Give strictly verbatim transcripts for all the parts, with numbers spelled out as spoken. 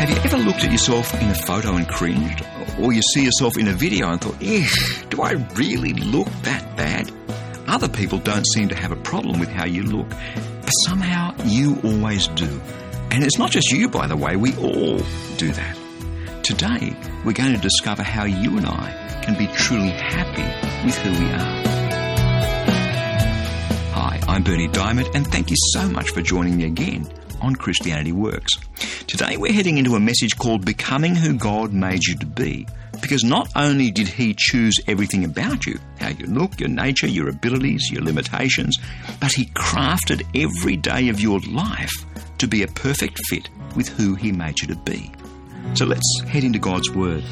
Have you ever looked at yourself in a photo and cringed? Or you see yourself in a video and thought, eesh, do I really look that bad? Other people don't seem to have a problem with how you look, but somehow you always do. And it's not just you, by the way, we all do that. Today, we're going to discover how you and I can be truly happy with who we are. Hi, I'm Berni Dymet, and thank you so much for joining me again on Christianity Works. Today we're heading into a message called Becoming Who God Made You to Be, because not only did He choose everything about you, how you look, your nature, your abilities, your limitations, but He crafted every day of your life to be a perfect fit with who He made you to be. So let's head into God's Word.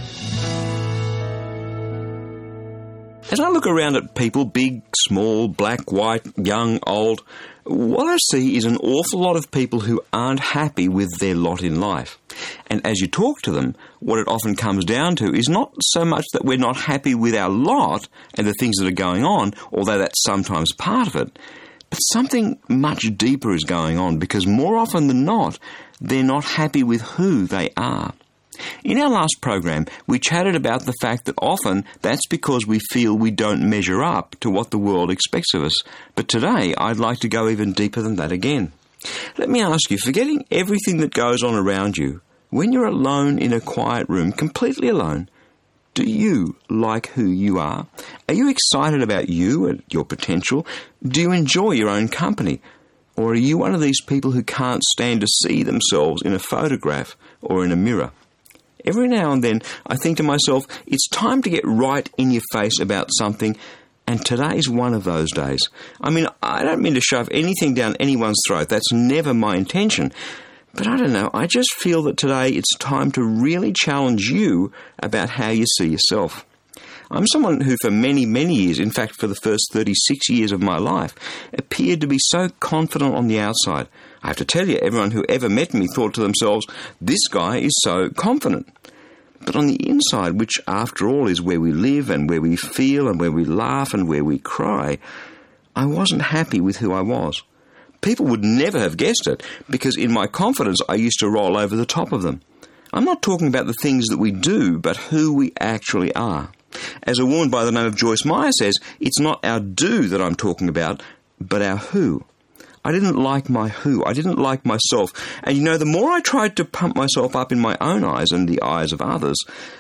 As I look around at people, big, small, black, white, young, old, what I see is an awful lot of people who aren't happy with their lot in life. And as you talk to them, what it often comes down to is not so much that we're not happy with our lot and the things that are going on, although that's sometimes part of it, but something much deeper is going on, because more often than not, they're not happy with who they are. In our last program, we chatted about the fact that often that's because we feel we don't measure up to what the world expects of us. But today, I'd like to go even deeper than that again. Let me ask you, forgetting everything that goes on around you, when you're alone in a quiet room, completely alone, do you like who you are? Are you excited about you and your potential? Do you enjoy your own company? Or are you one of these people who can't stand to see themselves in a photograph or in a mirror? Every now and then, I think to myself, it's time to get right in your face about something, and today's one of those days. I mean, I don't mean to shove anything down anyone's throat. That's never my intention. But I don't know, I just feel that today it's time to really challenge you about how you see yourself. I'm someone who for many, many years, in fact for the first thirty-six years of my life, appeared to be so confident on the outside. I have to tell you, everyone who ever met me thought to themselves, this guy is so confident. But on the inside, which after all is where we live and where we feel and where we laugh and where we cry, I wasn't happy with who I was. People would never have guessed it, because in my confidence I used to roll over the top of them. I'm not talking about the things that we do, but who we actually are. As a woman by the name of Joyce Meyer says, it's not our do that I'm talking about, but our who. I didn't like my who. I didn't like myself. And you know, the more I tried to pump myself up in my own eyes and the eyes of others,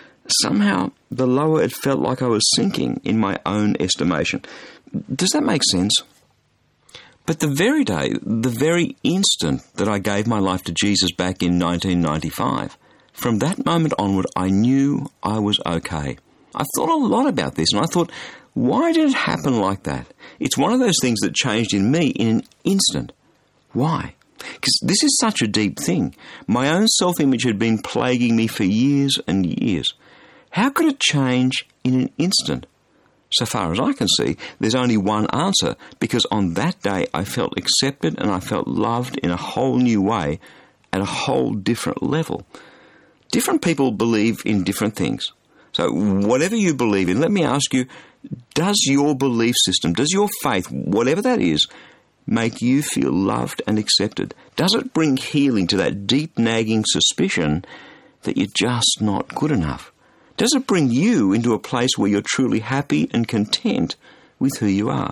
somehow the lower it felt like I was sinking in my own estimation. Does that make sense? But the very day, the very instant that I gave my life to Jesus back in nineteen ninety-five, from that moment onward, I knew I was okay. I thought a lot about this, and I thought, why did it happen like that? It's one of those things that changed in me in an instant. Why? Because this is such a deep thing. My own self-image had been plaguing me for years and years. How could it change in an instant? So far as I can see, there's only one answer, because on that day I felt accepted and I felt loved in a whole new way, at a whole different level. Different people believe in different things. So whatever you believe in, let me ask you, does your belief system, does your faith, whatever that is, make you feel loved and accepted? Does it bring healing to that deep nagging suspicion that you're just not good enough? Does it bring you into a place where you're truly happy and content with who you are?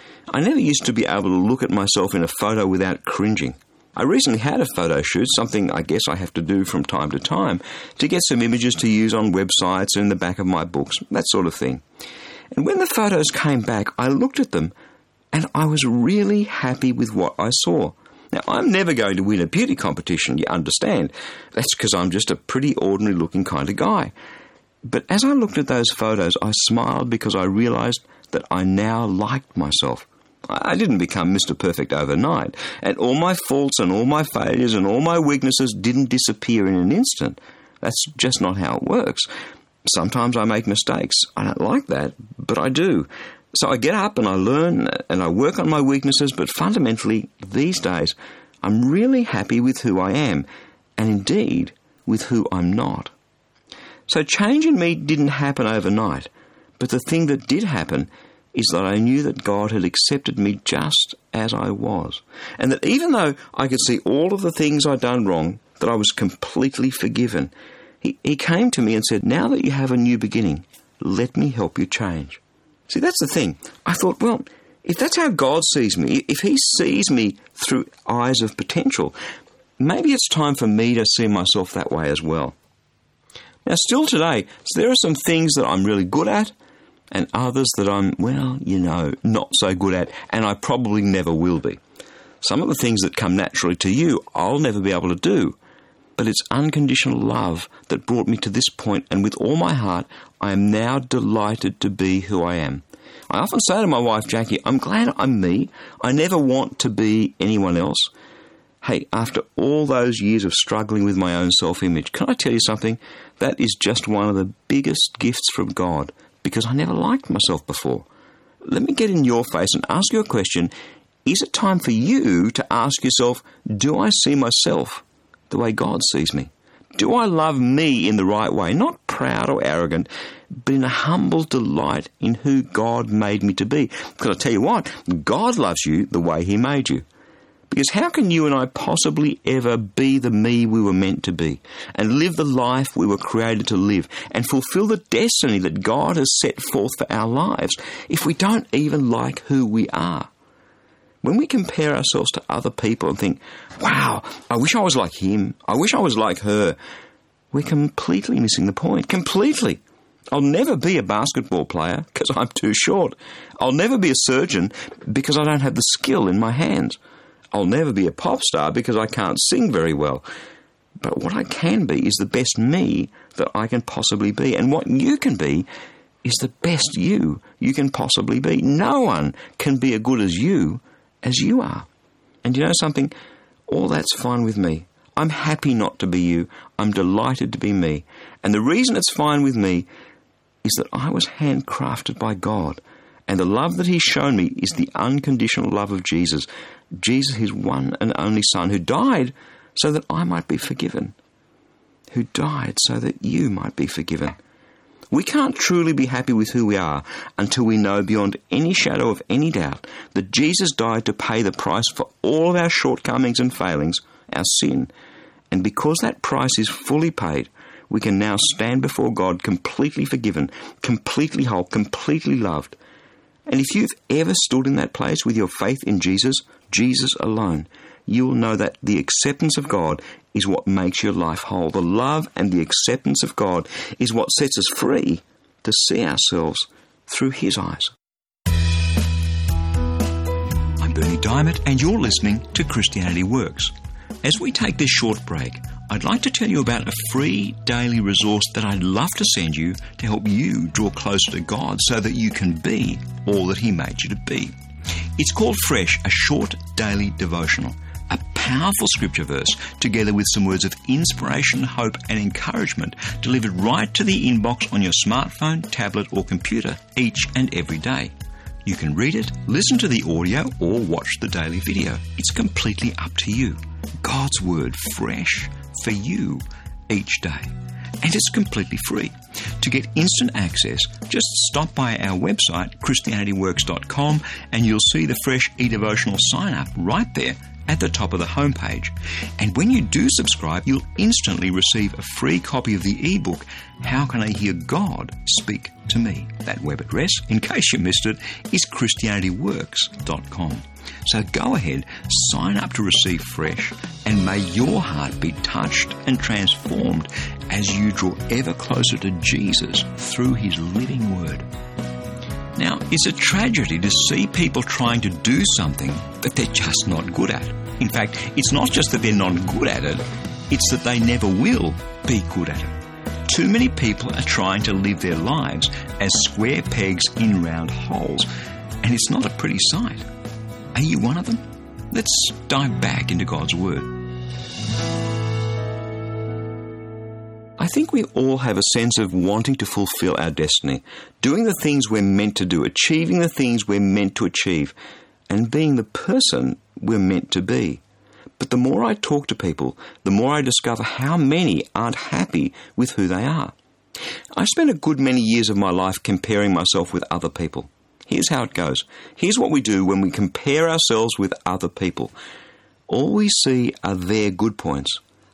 I never used to be able to look at myself in a photo without cringing. I recently had a photo shoot, something I guess I have to do from time to time, to get some images to use on websites and in the back of my books, that sort of thing. And when the photos came back, I looked at them and I was really happy with what I saw. Now, I'm never going to win a beauty competition, you understand. That's because I'm just a pretty ordinary looking kind of guy. But as I looked at those photos, I smiled because I realised that I now liked myself. I didn't become Mister Perfect overnight, and all my faults and all my failures and all my weaknesses didn't disappear in an instant. That's just not how it works. Sometimes I make mistakes. I don't like that, but I do. So I get up and I learn and I work on my weaknesses, but fundamentally, these days, I'm really happy with who I am, and indeed, with who I'm not. So change in me didn't happen overnight, but the thing that did happen is that I knew that God had accepted me just as I was, and that even though I could see all of the things I'd done wrong, that I was completely forgiven. He, he came to me and said, now that you have a new beginning, let me help you change. See, that's the thing. I thought, well, if that's how God sees me, if he sees me through eyes of potential, maybe it's time for me to see myself that way as well. Now, still today, there are some things that I'm really good at and others that I'm, well, you know, not so good at, and I probably never will be. Some of the things that come naturally to you, I'll never be able to do. But it's unconditional love that brought me to this point, and with all my heart, I am now delighted to be who I am. I often say to my wife, Jackie, I'm glad I'm me. I never want to be anyone else. Hey, after all those years of struggling with my own self-image, can I tell you something? That is just one of the biggest gifts from God, because I never liked myself before. Let me get in your face and ask you a question. Is it time for you to ask yourself, do I see myself the way God sees me? Do I love me in the right way? Not proud or arrogant, but in a humble delight in who God made me to be. Because I tell you what, God loves you the way he made you. Because how can you and I possibly ever be the me we were meant to be and live the life we were created to live and fulfill the destiny that God has set forth for our lives if we don't even like who we are? When we compare ourselves to other people and think, wow, I wish I was like him, I wish I was like her, we're completely missing the point. Completely. I'll never be a basketball player because I'm too short. I'll never be a surgeon because I don't have the skill in my hands. I'll never be a pop star because I can't sing very well. But what I can be is the best me that I can possibly be. And what you can be is the best you you can possibly be. No one can be as good as you as you are. And you know something? All that's fine with me. I'm happy not to be you. I'm delighted to be me. And the reason it's fine with me is that I was handcrafted by God. And the love that he's shown me is the unconditional love of Jesus. Jesus, his one and only Son, who died so that I might be forgiven. Who died so that you might be forgiven. We can't truly be happy with who we are until we know beyond any shadow of any doubt that Jesus died to pay the price for all of our shortcomings and failings, our sin. And because that price is fully paid, we can now stand before God completely forgiven, completely whole, completely loved. And if you've ever stood in that place with your faith in Jesus, Jesus alone, you will know that the acceptance of God is what makes your life whole. The love and the acceptance of God is what sets us free to see ourselves through his eyes. I'm Berni Dymet, and you're listening to Christianity Works. As we take this short break, I'd like to tell you about a free daily resource that I'd love to send you to help you draw closer to God so that you can be all that he made you to be. It's called Fresh, a short daily devotional, a powerful scripture verse together with some words of inspiration, hope and encouragement delivered right to the inbox on your smartphone, tablet or computer each and every day. You can read it, listen to the audio or watch the daily video. It's completely up to you. God's Word fresh for you each day. And it's completely free. To get instant access, just stop by our website, Christianity Works dot com, and you'll see the Fresh eDevotional sign up right there at the top of the homepage. And when you do subscribe, you'll instantly receive a free copy of the ebook, How Can I Hear God Speak to Me? That web address, in case you missed it, is Christianity Works dot com. So go ahead, sign up to receive Fresh, and may your heart be touched and transformed as you draw ever closer to Jesus through his living word. Now, it's a tragedy to see people trying to do something that they're just not good at. In fact, it's not just that they're not good at it, it's that they never will be good at it. Too many people are trying to live their lives as square pegs in round holes, and it's not a pretty sight. Are you one of them? Let's dive back into God's Word. I think we all have a sense of wanting to fulfill our destiny, doing the things we're meant to do, achieving the things we're meant to achieve, and being the person we're meant to be. But the more I talk to people, the more I discover how many aren't happy with who they are. I spent a good many years of my life comparing myself with other people. Here's how it goes. Here's what we do when we compare ourselves with other people. All we see are their good points.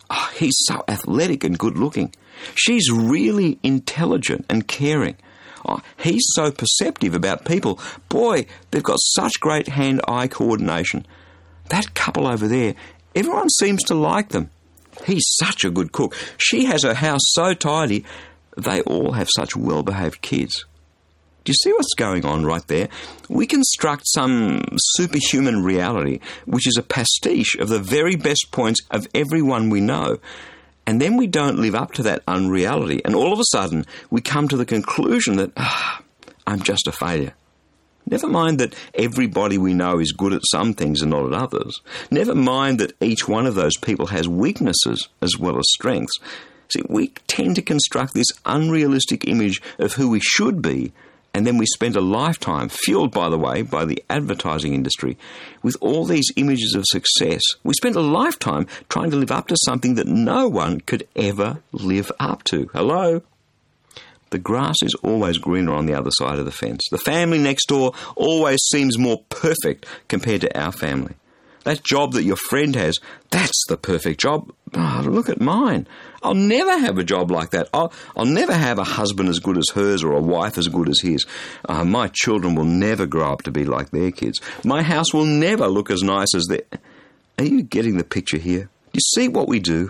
Oh, he's so athletic and good looking. She's really intelligent and caring. Oh, he's so perceptive about people. Boy, they've got such great hand-eye coordination. That couple over there, everyone seems to like them. He's such a good cook. She has her house so tidy. They all have such well-behaved kids. Do you see what's going on right there? We construct some superhuman reality, which is a pastiche of the very best points of everyone we know. And then we don't live up to that unreality. And all of a sudden, we come to the conclusion that, ah, I'm just a failure. Never mind that everybody we know is good at some things and not at others. Never mind that each one of those people has weaknesses as well as strengths. See, we tend to construct this unrealistic image of who we should be, and then we spend a lifetime, fueled, by the way, by the advertising industry, with all these images of success. We spend a lifetime trying to live up to something that no one could ever live up to. Hello? The grass is always greener on the other side of the fence. The family next door always seems more perfect compared to our family. That job that your friend has, that's the perfect job. Oh, look at mine. I'll never have a job like that. I'll, I'll never have a husband as good as hers or a wife as good as his. Uh, my children will never grow up to be like their kids. My house will never look as nice as their... Are you getting the picture here? You see what we do?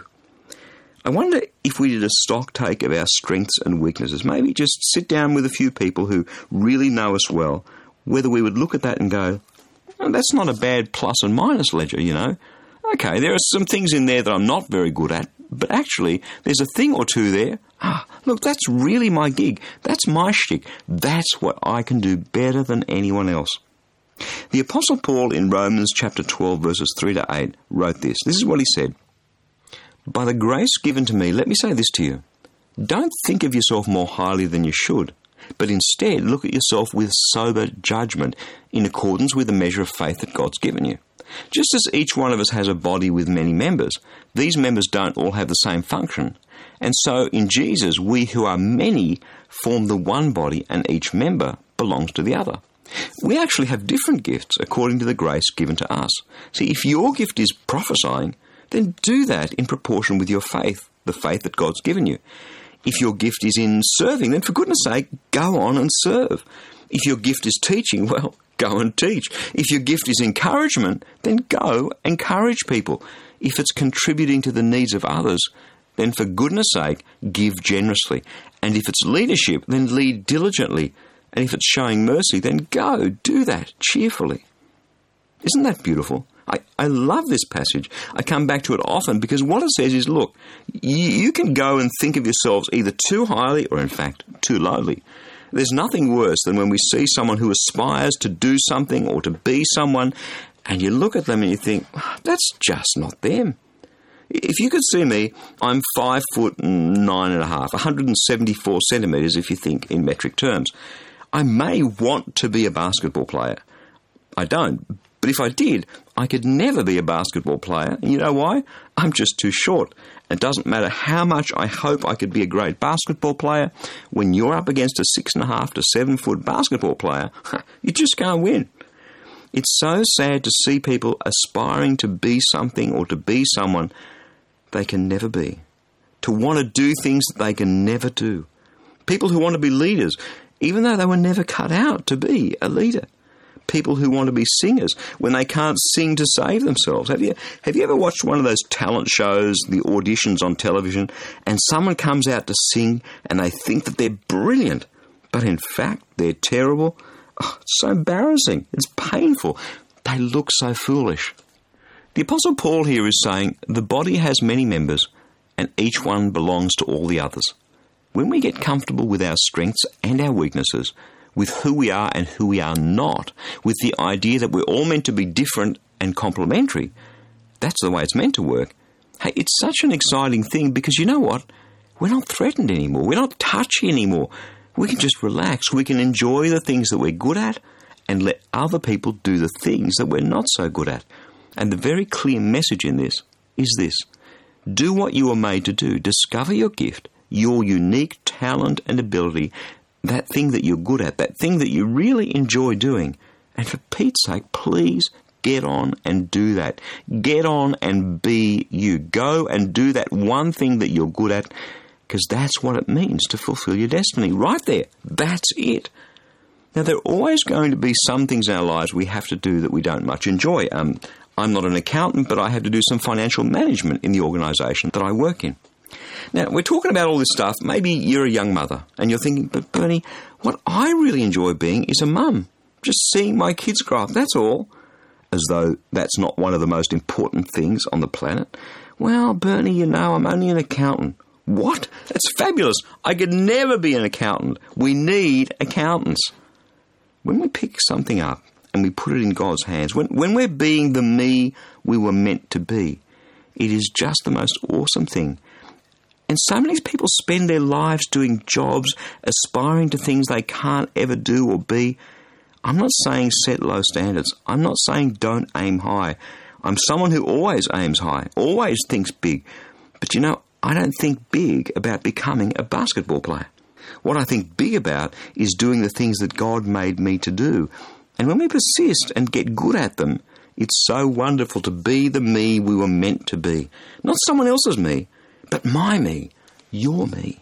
I wonder if we did a stock take of our strengths and weaknesses, maybe just sit down with a few people who really know us well, whether we would look at that and go, oh, that's not a bad plus and minus ledger, you know. Okay, there are some things in there that I'm not very good at, but actually there's a thing or two there. Ah, look, that's really my gig. That's my shtick. That's what I can do better than anyone else. The Apostle Paul in Romans chapter twelve verses three to eight wrote this. This is what he said. By the grace given to me, let me say this to you. Don't think of yourself more highly than you should, but instead look at yourself with sober judgment in accordance with the measure of faith that God's given you. Just as each one of us has a body with many members, these members don't all have the same function. And so in Jesus, we who are many form the one body, and each member belongs to the other. We actually have different gifts according to the grace given to us. See, if your gift is prophesying, then do that in proportion with your faith, the faith that God's given you. If your gift is in serving, then for goodness sake, go on and serve. If your gift is teaching, well, go and teach. If your gift is encouragement, then go encourage people. If it's contributing to the needs of others, then for goodness sake, give generously. And if it's leadership, then lead diligently. And if it's showing mercy, then go, do that cheerfully. Isn't that beautiful? I, I love this passage. I come back to it often because what it says is, look, you, you can go and think of yourselves either too highly or, in fact, too lowly. There's nothing worse than when we see someone who aspires to do something or to be someone, and you look at them and you think, oh, that's just not them. If you could see me, I'm five foot nine and a half, one hundred seventy-four centimetres if you think in metric terms. I may want to be a basketball player. I don't. But if I did, I could never be a basketball player. And you know why? I'm just too short. It doesn't matter how much I hope I could be a great basketball player. When you're up against a six and a half to seven foot basketball player, you just can't win. It's so sad to see people aspiring to be something or to be someone they can never be. To want to do things that they can never do. People who want to be leaders, even though they were never cut out to be a leader. People who want to be singers when they can't sing to save themselves. Have you have you ever watched one of those talent shows, the auditions on television, and someone comes out to sing and they think that they're brilliant, but in fact they're terrible? Oh, it's so embarrassing. It's painful. They look so foolish. The Apostle Paul here is saying the body has many members and each one belongs to all the others. When we get comfortable with our strengths and our weaknesses, with who we are and who we are not, with the idea that we're all meant to be different and complementary, that's the way it's meant to work. Hey, it's such an exciting thing because you know what? We're not threatened anymore. We're not touchy anymore. We can just relax. We can enjoy the things that we're good at and let other people do the things that we're not so good at. And the very clear message in this is this. Do what you were made to do. Discover your gift, your unique talent and ability, that thing that you're good at, that thing that you really enjoy doing. And for Pete's sake, please get on and do that. Get on and be you. Go and do that one thing that you're good at, because that's what it means to fulfill your destiny. Right there. That's it. Now, there are always going to be some things in our lives we have to do that we don't much enjoy. Um, I'm not an accountant, but I have to do some financial management in the organisation that I work in. Now, we're talking about all this stuff. Maybe you're a young mother and you're thinking, but Bernie, what I really enjoy being is a mum. Just seeing my kids grow up, that's all. As though that's not one of the most important things on the planet. Well, Bernie, you know, I'm only an accountant. What? That's fabulous. I could never be an accountant. We need accountants. When we pick something up and we put it in God's hands, when, when we're being the me we were meant to be, it is just the most awesome thing. And so many people spend their lives doing jobs, aspiring to things they can't ever do or be. I'm not saying set low standards. I'm not saying don't aim high. I'm someone who always aims high, always thinks big. But you know, I don't think big about becoming a basketball player. What I think big about is doing the things that God made me to do. And when we persist and get good at them, it's so wonderful to be the me we were meant to be. Not someone else's me, but my me, your me.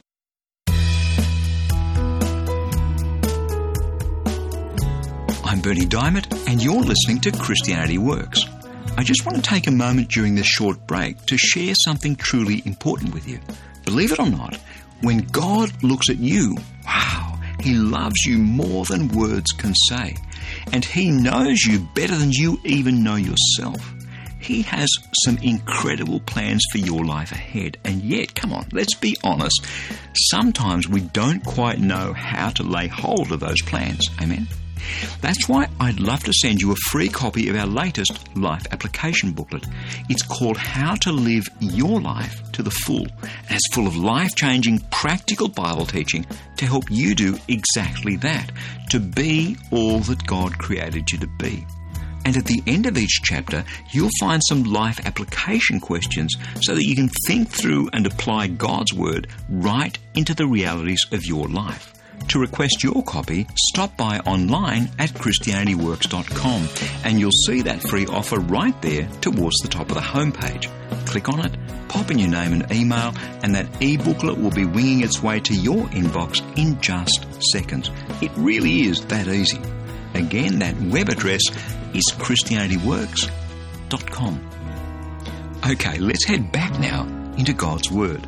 I'm Bernie Diamond, and you're listening to Christianity Works. I just want to take a moment during this short break to share something truly important with you. Believe it or not, when God looks at you, wow, He loves you more than words can say. And He knows you better than you even know yourself. He has some incredible plans for your life ahead. And yet, come on, let's be honest, sometimes we don't quite know how to lay hold of those plans. Amen? That's why I'd love to send you a free copy of our latest life application booklet. It's called How to Live Your Life to the Full, and it's full of life-changing, practical Bible teaching to help you do exactly that, to be all that God created you to be. And at the end of each chapter, you'll find some life application questions so that you can think through and apply God's Word right into the realities of your life. To request your copy, stop by online at christianity works dot com and you'll see that free offer right there towards the top of the homepage. Click on it, pop in your name and email, and that e-booklet will be winging its way to your inbox in just seconds. It really is that easy. Again, that web address is christianity works dot com. Okay, let's head back now into God's Word.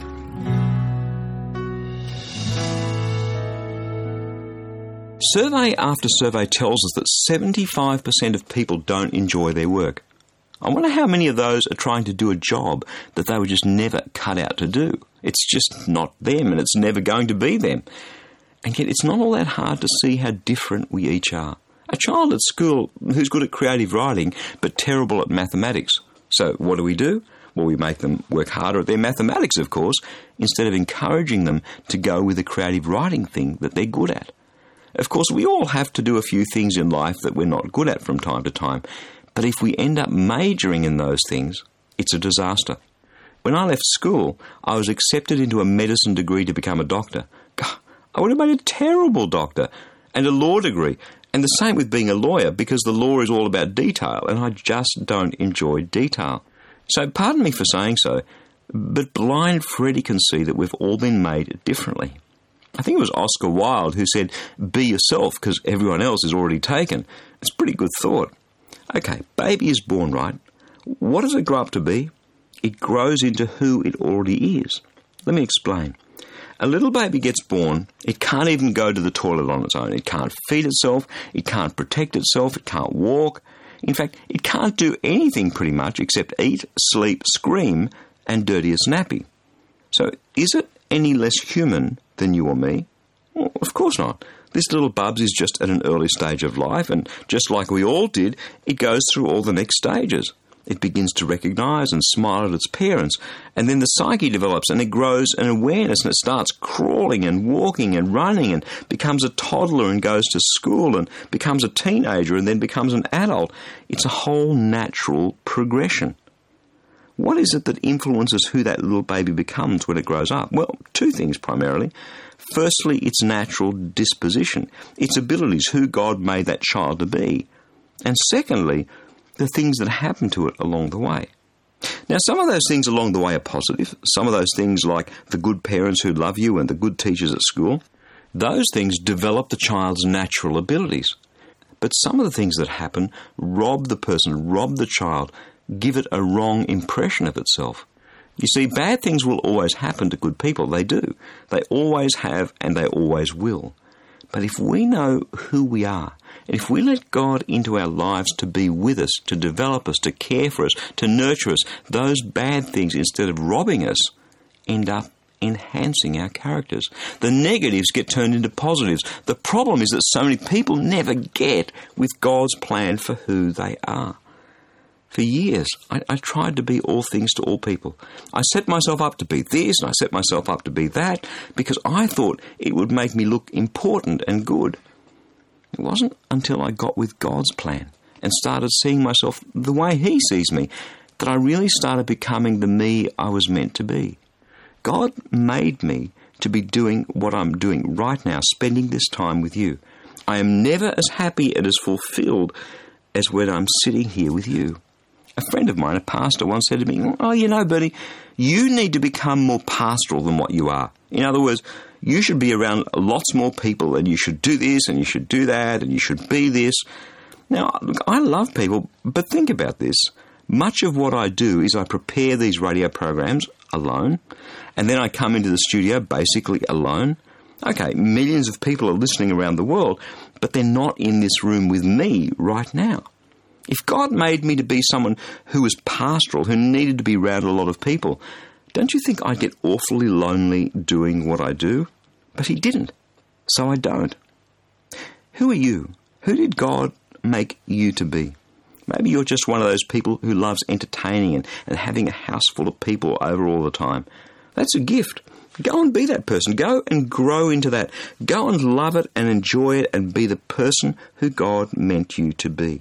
Survey after survey tells us that seventy-five percent of people don't enjoy their work. I wonder how many of those are trying to do a job that they were just never cut out to do. It's just not them, and it's never going to be them. And yet it's not all that hard to see how different we each are. A child at school who's good at creative writing but terrible at mathematics. So what do we do? Well, we make them work harder at their mathematics, of course, instead of encouraging them to go with the creative writing thing that they're good at. Of course, we all have to do a few things in life that we're not good at from time to time, but if we end up majoring in those things, it's a disaster. When I left school, I was accepted into a medicine degree to become a doctor. God, I would have made a terrible doctor, and a law degree, and the same with being a lawyer, because the law is all about detail, and I just don't enjoy detail. So pardon me for saying so, but blind Freddy can see that we've all been made differently. I think it was Oscar Wilde who said, be yourself because everyone else is already taken. It's a pretty good thought. Okay, baby is born, right? What does it grow up to be? It grows into who it already is. Let me explain. A little baby gets born, it can't even go to the toilet on its own. It can't feed itself, it can't protect itself, it can't walk. In fact, it can't do anything pretty much except eat, sleep, scream, and dirty its nappy. So is it any less human than you or me? Well, of course not. This little bubs is just at an early stage of life, and just like we all did, it goes through all the next stages. It begins to recognise and smile at its parents, and then the psyche develops and it grows an awareness and it starts crawling and walking and running and becomes a toddler and goes to school and becomes a teenager and then becomes an adult. It's a whole natural progression. What is it that influences who that little baby becomes when it grows up? Well, two things primarily. Firstly, its natural disposition, its abilities, who God made that child to be. And secondly, the things that happen to it along the way. Now, some of those things along the way are positive. Some of those things, like the good parents who love you and the good teachers at school, those things develop the child's natural abilities. But some of the things that happen rob the person, rob the child, give it a wrong impression of itself. You see, bad things will always happen to good people. They do. They always have, and they always will. But if we know who we are, and if we let God into our lives to be with us, to develop us, to care for us, to nurture us, those bad things, instead of robbing us, end up enhancing our characters. The negatives get turned into positives. The problem is that so many people never get with God's plan for who they are. For years, I, I tried to be all things to all people. I set myself up to be this, and I set myself up to be that, because I thought it would make me look important and good. It wasn't until I got with God's plan and started seeing myself the way He sees me that I really started becoming the me I was meant to be. God made me to be doing what I'm doing right now, spending this time with you. I am never as happy and as fulfilled as when I'm sitting here with you. A friend of mine, a pastor, once said to me, oh, you know, Bertie, you need to become more pastoral than what you are. In other words, you should be around lots more people, and you should do this, and you should do that, and you should be this. Now, look, I love people, but think about this. Much of what I do is I prepare these radio programs alone, and then I come into the studio basically alone. Okay, millions of people are listening around the world, but they're not in this room with me right now. If God made me to be someone who was pastoral, who needed to be around a lot of people, don't you think I'd get awfully lonely doing what I do? But He didn't, so I don't. Who are you? Who did God make you to be? Maybe you're just one of those people who loves entertaining and, and having a house full of people over all the time. That's a gift. Go and be that person. Go and grow into that. Go and love it and enjoy it and be the person who God meant you to be.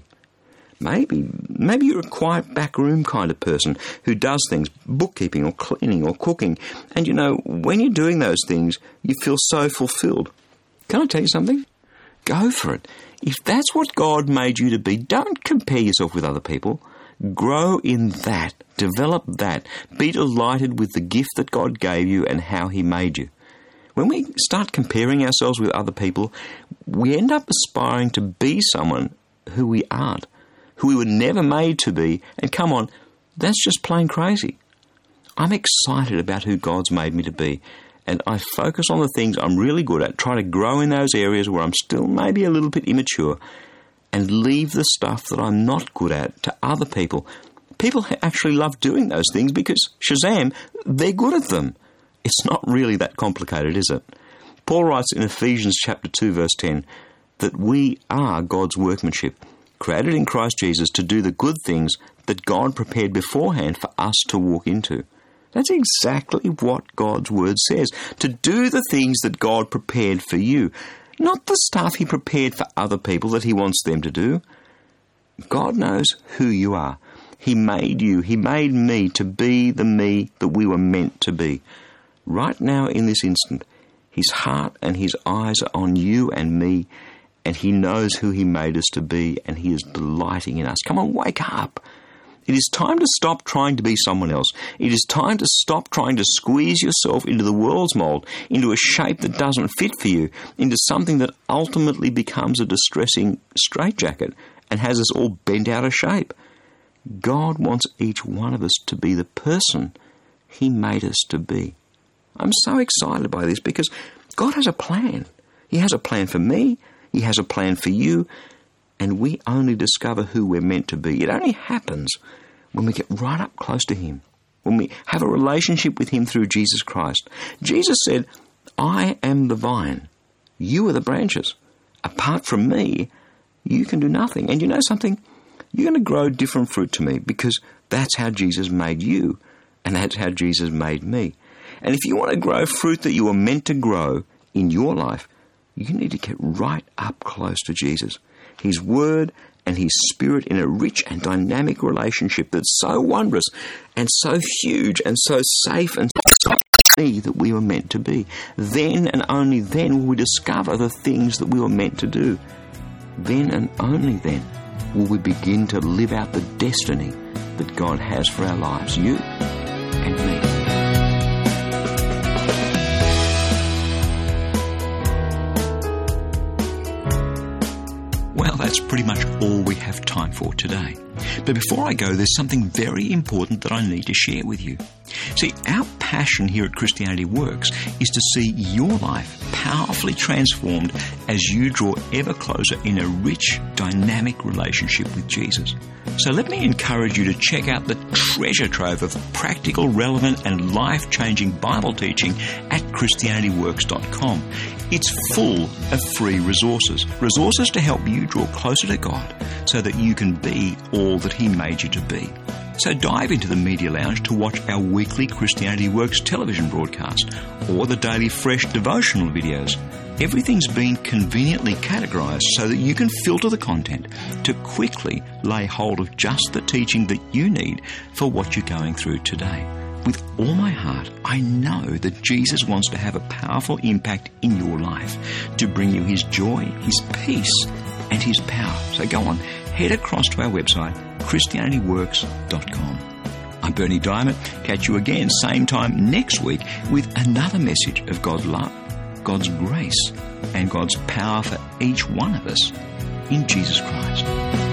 Maybe, maybe you're a quiet backroom kind of person who does things, bookkeeping or cleaning or cooking. And you know, when you're doing those things, you feel so fulfilled. Can I tell you something? Go for it. If that's what God made you to be, don't compare yourself with other people. Grow in that. Develop that. Be delighted with the gift that God gave you and how He made you. When we start comparing ourselves with other people, we end up aspiring to be someone who we aren't, who we were never made to be, and come on, that's just plain crazy. I'm excited about who God's made me to be, and I focus on the things I'm really good at, try to grow in those areas where I'm still maybe a little bit immature, and leave the stuff that I'm not good at to other people. People actually love doing those things because, Shazam, they're good at them. It's not really that complicated, is it? Paul writes in Ephesians chapter two, verse ten, that we are God's workmanship, created in Christ Jesus to do the good things that God prepared beforehand for us to walk into. That's exactly what God's Word says, to do the things that God prepared for you, not the stuff He prepared for other people that He wants them to do. God knows who you are. He made you, He made me to be the me that we were meant to be. Right now in this instant, His heart and His eyes are on you and me, and He knows who He made us to be, and He is delighting in us. Come on, wake up. It is time to stop trying to be someone else. It is time to stop trying to squeeze yourself into the world's mould, into a shape that doesn't fit for you, into something that ultimately becomes a distressing straitjacket and has us all bent out of shape. God wants each one of us to be the person He made us to be. I'm so excited by this because God has a plan. He has a plan for me. He has a plan for you. And we only discover who we're meant to be. It only happens when we get right up close to Him, when we have a relationship with Him through Jesus Christ. Jesus said, I am the vine. You are the branches. Apart from me, you can do nothing. And you know something? You're going to grow different fruit to me because that's how Jesus made you, and that's how Jesus made me. And if you want to grow fruit that you are meant to grow in your life, you need to get right up close to Jesus, His Word and His Spirit, in a rich and dynamic relationship that's so wondrous and so huge and so safe and so me that we were meant to be. Then and only then will we discover the things that we were meant to do. Then and only then will we begin to live out the destiny that God has for our lives, you and me. Well, that's pretty much all we have time for today. But before I go, there's something very important that I need to share with you. See, our passion here at Christianity Works is to see your life powerfully transformed as you draw ever closer in a rich, dynamic relationship with Jesus. So let me encourage you to check out the treasure trove of practical, relevant and life-changing Bible teaching at Christianity Works dot com. It's full of free resources, resources to help you draw closer to God so that you can be all that He made you to be. So dive into the Media Lounge to watch our weekly Christianity Works television broadcast or the daily fresh devotional videos. Everything's been conveniently categorized so that you can filter the content to quickly lay hold of just the teaching that you need for what you're going through today. With all my heart, I know that Jesus wants to have a powerful impact in your life to bring you His joy, His peace, and His power. So go on, head across to our website, Christianity Works dot com. I'm Bernie Diamond. Catch you again same time next week with another message of God's love, God's grace, and God's power for each one of us in Jesus Christ.